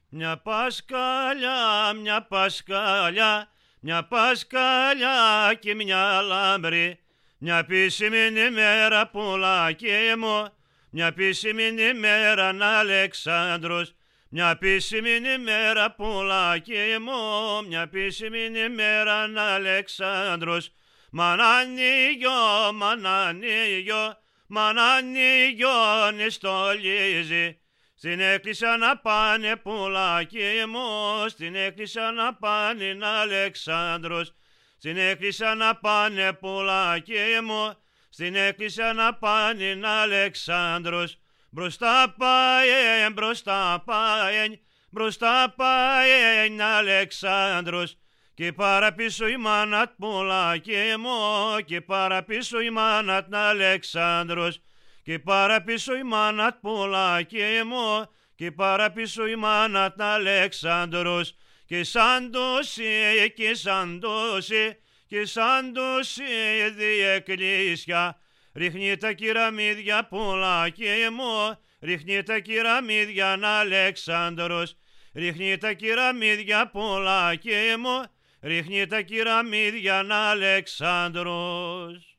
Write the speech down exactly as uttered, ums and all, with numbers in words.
Μια πασκαλιά, μια πασκαλιά, μια πασκαλιά και μια λάμπρη, μια πίσιμη μέρα πουλάκι μου, μια πίσιμη μέρα Αλεξάνδρος, μια πίσιμη μέρα πουλάκι μου, μια πίσιμη μέρα Αλεξάνδρος. Μανάνιγιο, μανάνιγιο, μανάνιγιο νηστολίζει. Στην έκκλησια να πάνε πουλάκι μου, στην έκκλησια να πάνε Αλεξάνδρος, στην έκκλησια να πάνε πουλάκι μου, στην έκκλησια να πάνε Αλεξάνδρος. Μπροστά πάει, μπροστά πάει, μπροστά πάει Αλεξάνδρος, και παραπίσω η μάνα πουλάκι μου, και παραπίσω η μάνα Αλεξάνδρος, και παραπίσω η μάνα πουλάκι μου, και παραπίσω η μάνα Αλεξάνδρος. Και σαν τόση, και σαν τόση, και σαν τόση διεκκλήσια, ρίχνει τα κυραμίδια πουλάκι μου, ρίχνει τα κυραμίδια Αλεξάνδρος, ρίχνει τα κυραμίδια πουλάκι μου, ρίχνει τα κυραμίδια Αλεξάνδρος.